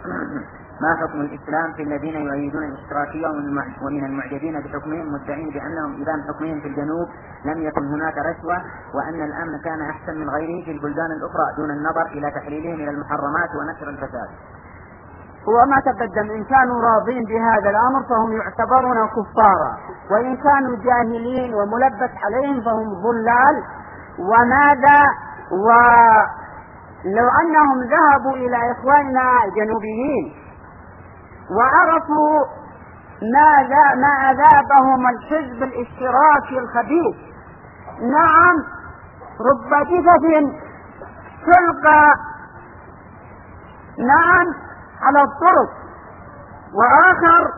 ما حكم الإسلام في الذين يؤيدون الاشتراكية ومن المعجبين بحكمهم مدعين بأنهم إذا حكمهم في الجنوب لم يكن هناك رشوة وأن الأمن كان أحسن من غيره في البلدان الأخرى دون النظر إلى تحليلهم إلى المحرمات ونشر الفساد؟ وما تقدم إن كانوا راضين بهذا الأمر فهم يعتبرون كفارا، وإن كانوا جاهلين وملبس عليهم فهم ضلال. وماذا ولو أنهم ذهبوا إلى إخواننا الجنوبيين وعرفوا ما أذابهم الحزب الاشتراكي الخبيث، نعم رب جثث تلقى نعم على الطرق، وآخر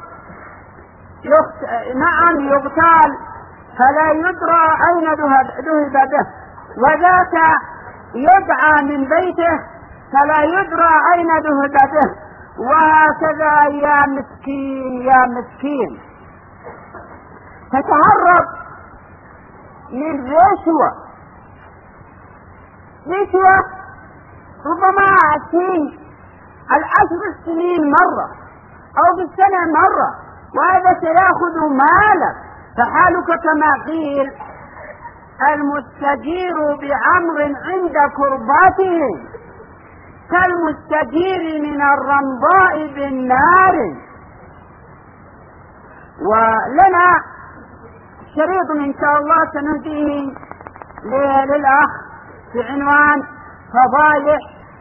نعم يغتال فلا يدرى أين ذهب به، وذاك يدعى من بيته فلا يدرى أين ذهب به، وهكذا يا مسكين يا مسكين. تتهرب من رشوة ربما في 10 سنين مرة أو بالسنة مرة، وهذا سيأخذ مالك. فحالك كما قيل المستجير بعمر عند كرباته كالمستجير من الرمضاء بالنار. ولنا شريط إن شاء الله سنهديه للأخ في عنوان فضائح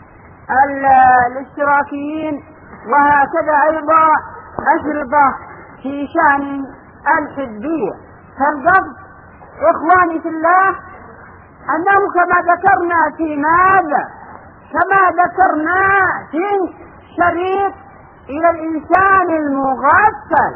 الاشتراكيين، وهكذا أيضا أشرطة في شأن الحزبية. فالقصد إخواني في الله أنه كما ذكرنا كما ذكرنا في شريط إلى الإنسان المغسل،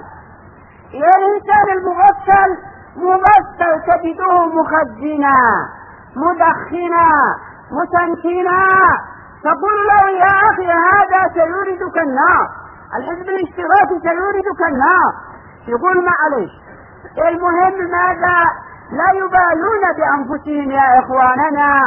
مغسل تجده مخزنا مدخنا متنكنا، تقول له يا أخي هذا سيوردك النار، الحزب الاشتراكي سيوردك النار، يقول معلش. المهم ماذا؟ لا يبالون بأنفسهم يا إخواننا.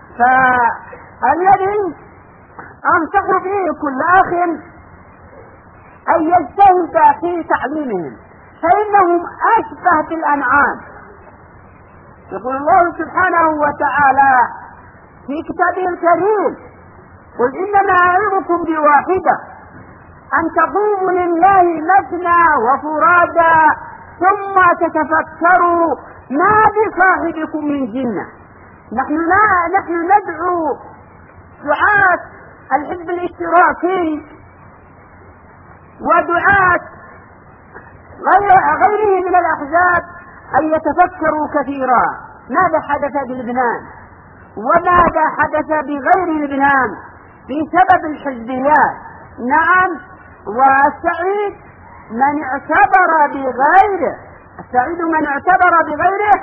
فالذي أنصح به كل أخ أن يجتهد في تعليمهم، فإنهم أشبه بالأنعام. يقول الله سبحانه وتعالى في كتابه الكريم: قل إنما أعظكم بواحدة أن تقوموا لله مثنى وفرادا ثم تتفكروا ما بصاحبكم من جنة. نحن ندعو دعاة الحزب الاشتراكي ودعاة غيره من الأحزاب أن يتفكروا كثيرا ماذا حدث بلبنان وماذا حدث بغير لبنان بسبب الحزبيات. نعم، والسعيد من اعتبر بغيره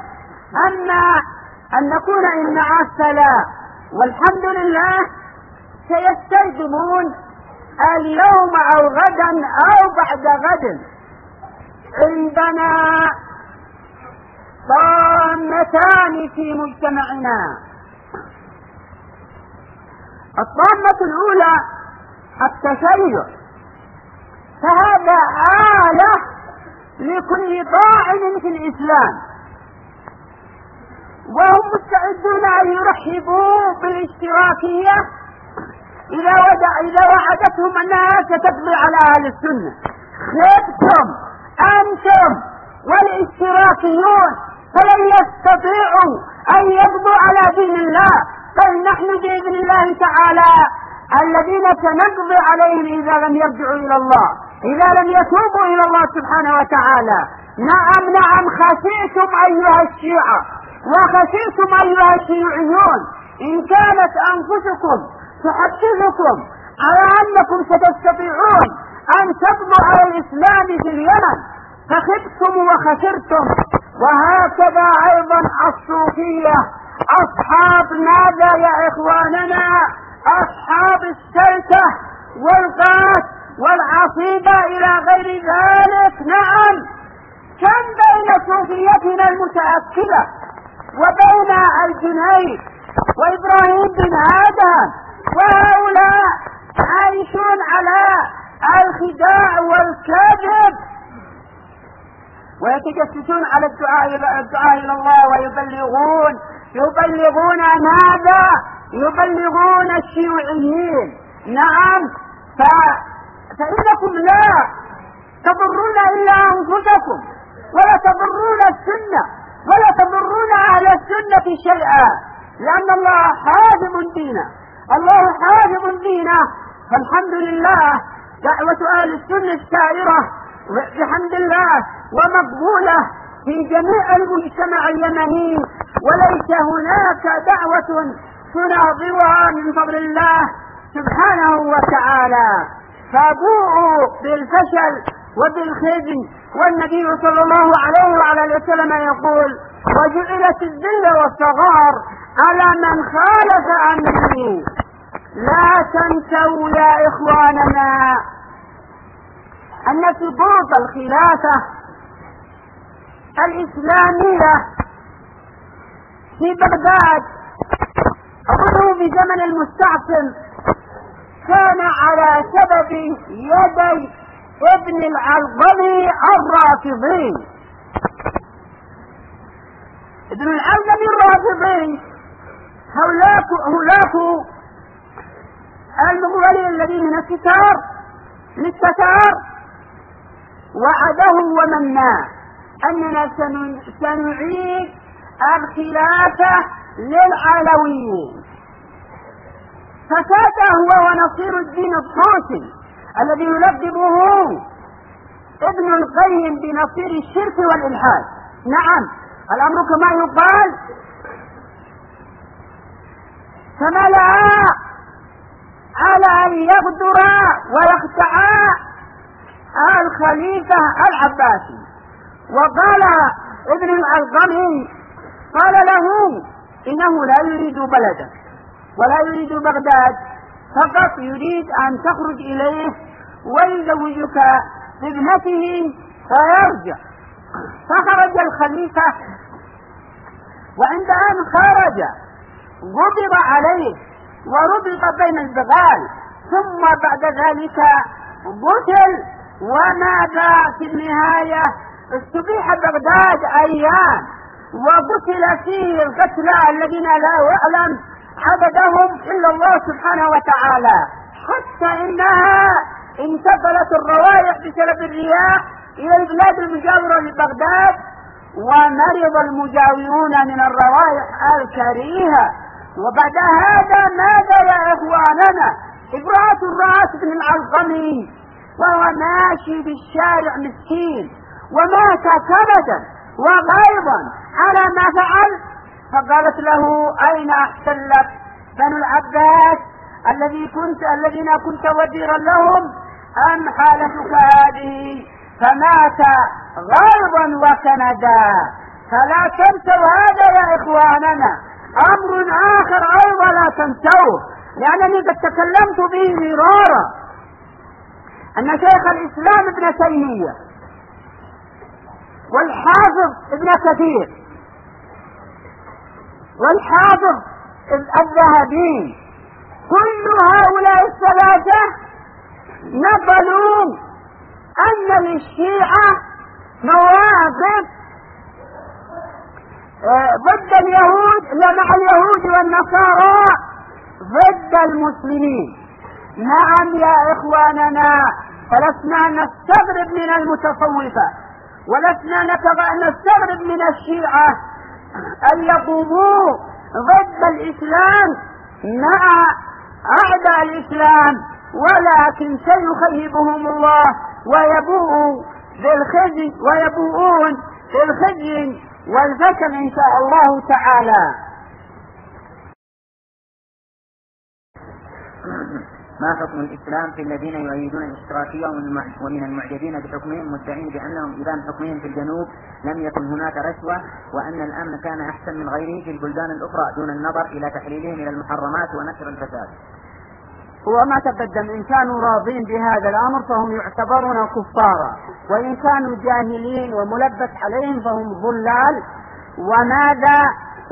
أن نكون إن عسلا. والحمد لله سيستلزمون اليوم أو غدا أو بعد غد عندنا طامتان في مجتمعنا. الطامة الأولى التشيع، فهذا آلة لكل طاعن في الإسلام، وهم مستعدون أن يرحبوا بالاشتراكية إذا وعدتهم أنها ستقضي على أهل السنة. خبتم أنتم والاشتراكيون، فلن يستطيعوا أن يقضوا على دين الله، بل نحن بإذن الله تعالى الذين سنقضي عليهم إذا لم يرجعوا إلى الله، إذا لم يتوبوا إلى الله سبحانه وتعالى. نعم خسيتم أيها الشيعة وخسيتم أيها الشيوعيون إن كانت أنفسكم تحدثكم على أنكم ستستطيعون أن تقضوا على الإسلام في اليمن، فخبتم وخسرتم. وهكذا أيضا الصوفية أصحاب ماذا يا إخواننا؟ أصحاب السلطة والغاث والعصيبة إلى غير ذلك. نعم، كم بين صوفيتنا المتأكدة وبين الجنيد وإبراهيم بن آدم، وهؤلاء عايشون على الخداع والكذب، ويتجسسون على الدعاء إلى الله، يبلغون ماذا؟ يبلغون الشيوعيين. نعم، فإنكم لا تضرون إلا أنفسكم، ولا تضرون السنة، ولا تضرون أهل السنة شيئا، لأن الله حافظ دينه، الله حافظ دينه. فالحمد لله دعوة أهل السنة السائرة بحمد الله ومقبولة في جميع المجتمع اليمني، وليس هناك دعوة تناظرها من فضل الله سبحانه وتعالى. فبوءوا بالفشل وبالخزي، والنبي صلى الله عليه وعلى اله وسلم يقول: وجعلت الذل والصغار على من خالف امري. لا تنسوا يا اخواننا ان سقوط الخلافة الاسلامية في بغداد أظن في زمن المستعصم كان على سبب يدي ابن العلقمي الرافضي. ابن العلقمي الرافضي هؤلاء المغولين الذين من الستار للستار وعده ومناه أننا سنعيد الخلافة للعلويين. فساد هو ونصير الدين الطوسي الذي يلقبه ابن القيم بنصير الشرك والإلحاد. نعم، الأمر كما يقال: فملأ على أن يغدر ويخدع الخليفة العباسي. وقال ابن العلقمي قال له: إنه لا يريد بلدك ولا يريد بغداد، فقط يريد أن تخرج إليه ويزوجك بابنته فيرجع. فخرج الخليفة، وعند أن خرج غضب عليه وربط بين البغال، ثم بعد ذلك قتل. وماذا في النهاية؟ استبيح بغداد أيام، وقتل فيه القتلى الذين لا يعلم عددهم إلا الله سبحانه وتعالى، حتى إنها انتقلت الروائح بسبب الرياح إلى البلاد المجاورة لبغداد، ومرض المجاورون من الروائح الكريهة. وبعد هذا ماذا يا إخواننا؟ امرأة رأت ابن العلقمي وهو ماشي في الشارع مسكين، ومات كبدا وغيظا على ما فعل، فقالت له: أين أحسن لك بنو العباس الذين كنت وزيرا لهم، أم حالتك هذه؟ فمات غيظا وكندا. فلا تنسوا هذا يا إخواننا. أمر آخر أيضا لا تنسوه، لأنني قد تكلمت به مرارا، أن شيخ الإسلام ابن تيمية والحافظ ابن كثير والحافظ الذهبي كل هؤلاء الثلاثة نقلوا أن للشيعة مواقف ضد اليهود، مع اليهود والنصارى ضد المسلمين. نعم يا إخواننا، فلسنا نستغرب من المتصوفة، ولسنا نستغرب من الشيعة أن يقوموا ضد الإسلام مع أعداء الإسلام، ولكن سيخيبهم الله ويبوءون بالخزي والفشل إن شاء الله تعالى. ما حكم الإسلام في الذين يؤيدون الاشتراكية ومن المعجبين بحكمهم مدعين بأنهم إذا حكمهم في الجنوب لم يكن هناك رشوة، وأن الأمن كان أحسن من غيره في البلدان الأخرى دون النظر إلى تحليلهم إلى المحرمات ونشر الفساد؟ وما تقدم، إن كانوا راضين بهذا الأمر فهم يعتبرون كفارا، وإن كانوا جاهلين وملبس عليهم فهم ضلال. وماذا؟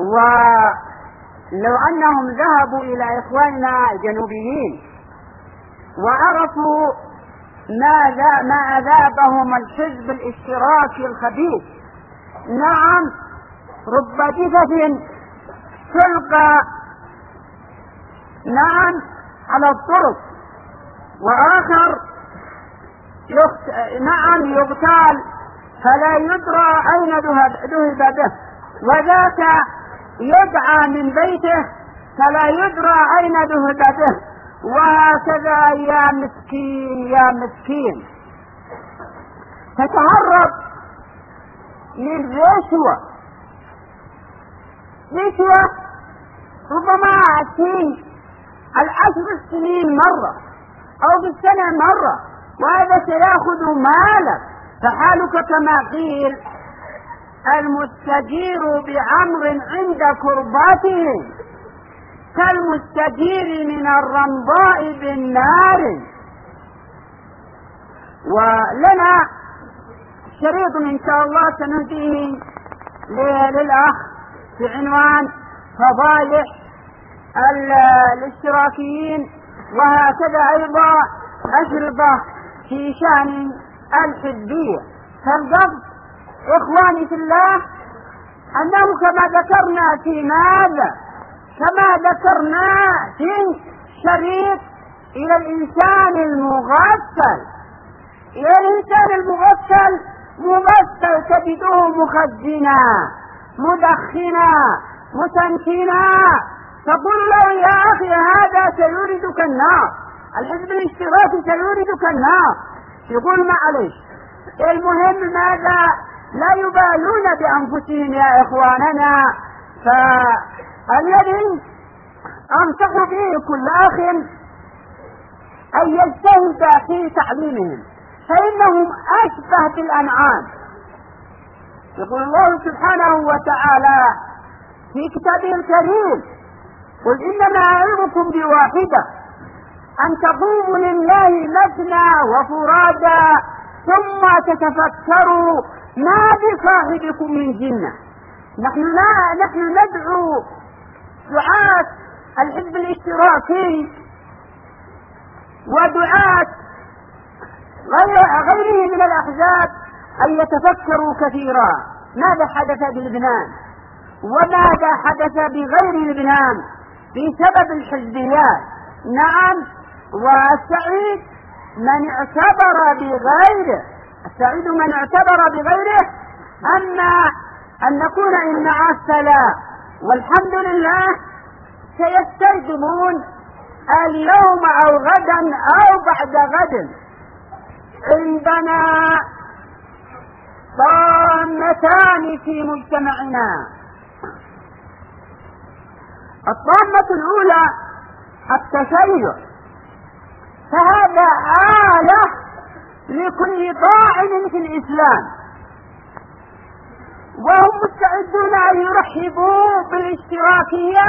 ولو أنهم ذهبوا إلى إخواننا الجنوبيين وعرفوا ما أذابهم الحزب الاشتراكي الخبيث. نعم، رب جثث تلقى نعم على الطرق، وآخر نعم يغتال فلا يدرى أين ذهب به، وذاك يدعى من بيته فلا يدرى أين ذهب به. وهكذا يا مسكين يا مسكين، تتهرب من رشوة ربما في 10 سنين مرة أو في السنة مرة، وهذا سيأخذ مالك. فحالك كما قيل: المستجير بعمر عند كرباته كالمستجير من الرمضاء بالنار. ولنا شريط إن شاء الله سنهديه للأخ بعنوان فضائح الاشتراكيين، وهكذا أيضا أشرطة في شأن الحزبية. فالقصد إخواني في الله أنه كما ذكرنا في شريط إلى الإنسان المغسل، مغسل تجده مخزنا مدخنا متنكنا، تقول له: يا أخي هذا سيوردك النار، الحزب الاشتراكي سيوردك النار. يقول: معلش. المهم ماذا؟ لا يبالون بأنفسهم يا إخواننا. فالذي أنصح به كل أخ أن يجتهد في تعليمهم، فإنهم أشبه بالأنعام. يقول الله سبحانه وتعالى في كتابه الكريم: قل إنما أعظكم بواحدة أن تقوموا لله مثنى وفرادا ثم تتفكروا ما بصاحبكم من جنة. نحن ندعو دعاة الحزب الاشتراكي ودعاة غيره من الأحزاب أن يتفكروا كثيرا ماذا حدث بلبنان وماذا حدث بغير لبنان بسبب الحزبيات. نعم، والسعيد من اعتبر بغيره أما أن نكون إن عسلا. والحمد لله سيستيقظون اليوم أو غدا أو بعد غد. عندنا طامتان في مجتمعنا: الطامة الأولى التشيع، فهذا آلة لكل طاعن في الإسلام، وهم مستعدون أن يرحبوا بالاشتراكية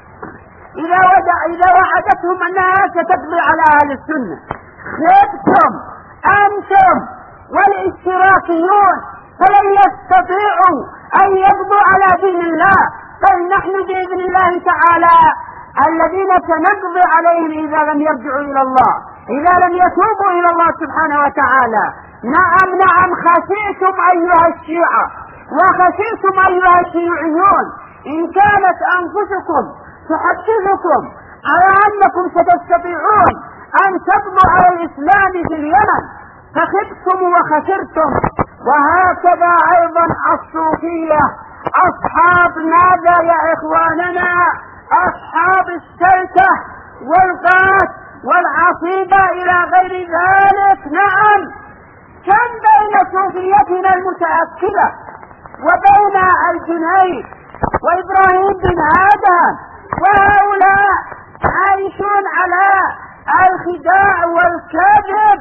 إذا وعدتهم أنها ستقضي على أهل السنة. خبتم أنتم والاشتراكيون، فلن يستطيعوا أن يقضوا على دين الله، بل نحن بإذن الله تعالى الذين سنقضي عليهم إذا لم يرجعوا إلى الله، إذا لم يتوبوا إلى الله سبحانه وتعالى. نعم، خشيتم أيها الشيعة وخشيتم أيها الشيوعيون إن كانت أنفسكم تحدثكم على أنكم ستستطيعون أن تقضوا على الإسلام في اليمن، فخبتم وخسرتم. وهكذا أيضا الصوفية، أصحاب ماذا يا إخواننا؟ أصحاب السلطة والغاث والعصيبة إلى غير ذلك. نعم، كم بين صوفيتنا المتأكدة وبين الجنيد وإبراهيم بن آدم، وهؤلاء عايشون على الخداع والكذب،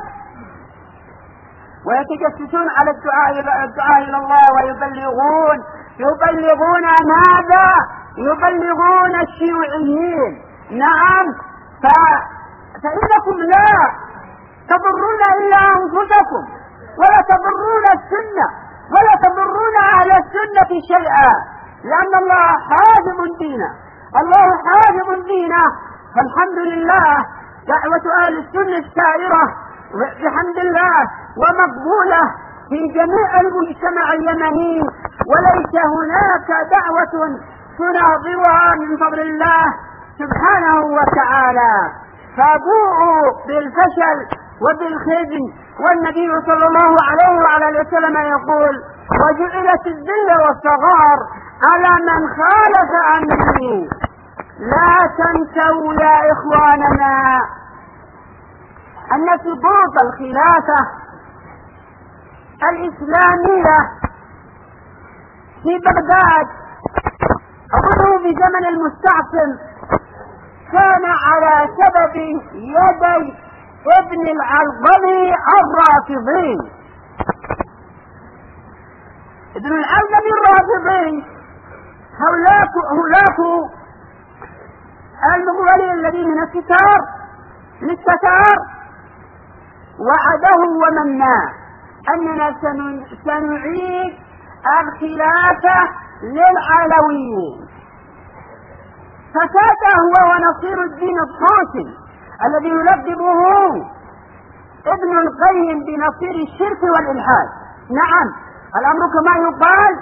ويتجسسون على الدعاء إلى الله، ويبلغون ماذا؟ يبلغون الشيوعيين. نعم، فإنكم لا تضرون إلا أنفسكم، ولا تضرون السنة، ولا تضرون أهل السنة شيئا، لأن الله حافظ دينه. فالحمد لله دعوة أهل السنة السائرة بحمد الله ومقبولة في جميع المجتمع اليمني، وليس هناك دعوة تناظرها من فضل الله سبحانه وتعالى. فبوءوا بالفشل وبالخزي، والنبي صلى الله عليه وعلى وسلم يقول: وجعلت الذل والصغار على من خالف أمري. لا تنسوا يا إخواننا أن سقوط الخلافة الإسلامية في بغداد أظنه في زمن المستعصم كان على سبب يدي ابن العلقمي الرافضي. ابن العلقمي الرافضي هؤلاء المغولين الذين من الستار وعده ومناه أننا سنعيد الخلافة للعلويين. فساد هو ونصير الدين الطوسي الذي يلقبه ابن القيم بنصير الشرك والإلحاد. نعم، الأمر كما يقال: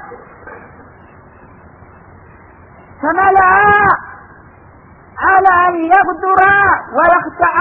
فملأ على أن يغدر ويخدع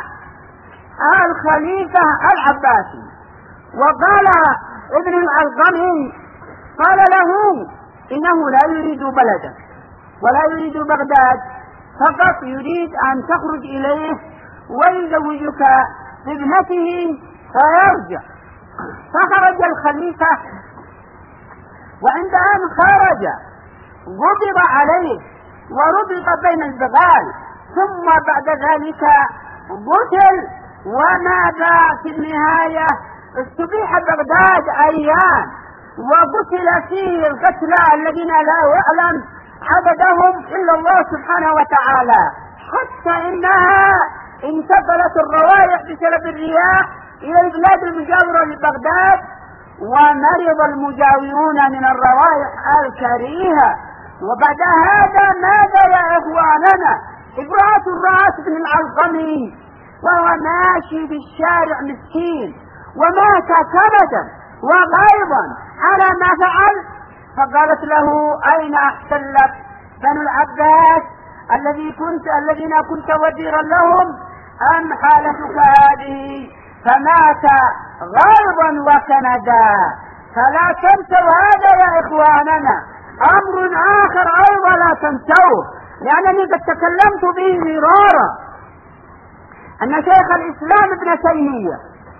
الخليفة العباسي. وقال ابن العلقمي قال له إنه لا يريد بلده ولا يريد بغداد، فقط يريد أن تخرج إليه ويزوجك بابنته فيرجع. فخرج الخليفة، وعند أن خرج غضب عليه وربط بين البغال، ثم بعد ذلك قتل. وماذا في النهاية؟ استبيح بغداد أيام وقتل فيه القتلى الذين لا يعلم عددهم إلا الله سبحانه وتعالى، حتى إنها انتقلت الروائح بسبب الرياح إلى البلاد المجاورة لبغداد، ومرض المجاورون من الروائح الكريهة. وبعد هذا ماذا يا إخواننا؟ امرأة الرأس بن العلقمي وهو ماشي في الشارع مسكين ومات كبدا وغيظا على ما فعل، فقالت له: أين أحسن لك بنو العباس الذين كنت وزيرا لهم، أم حالتك هذه؟ فمات غيظا وكندا. فلا تنسوا هذا يا إخواننا. أمر آخر أيضا لا تنسوه، لأنني قد تكلمت به مرارا، أن شيخ الإسلام ابن تيمية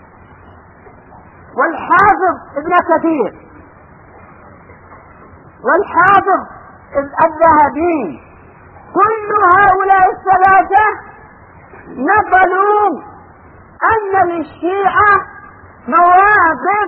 والحافظ ابن كثير والحافظ الذهبي كل هؤلاء الثلاثة نقلوا أن للشيعة مواقف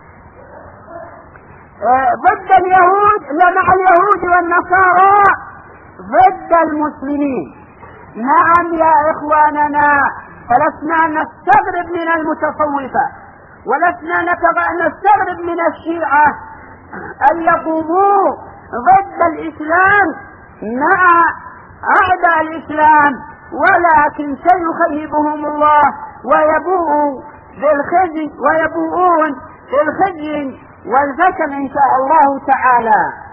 ضد اليهود، مع اليهود والنصارى ضد المسلمين. نعم يا إخواننا، فلسنا نستغرب من المتصوفة، ولسنا نستغرب من الشيعة أن يقوموا ضد الإسلام مع أعداء الإسلام، ولكن سيخيبهم الله ويبوءون بالخزي والفشل إن شاء الله تعالى.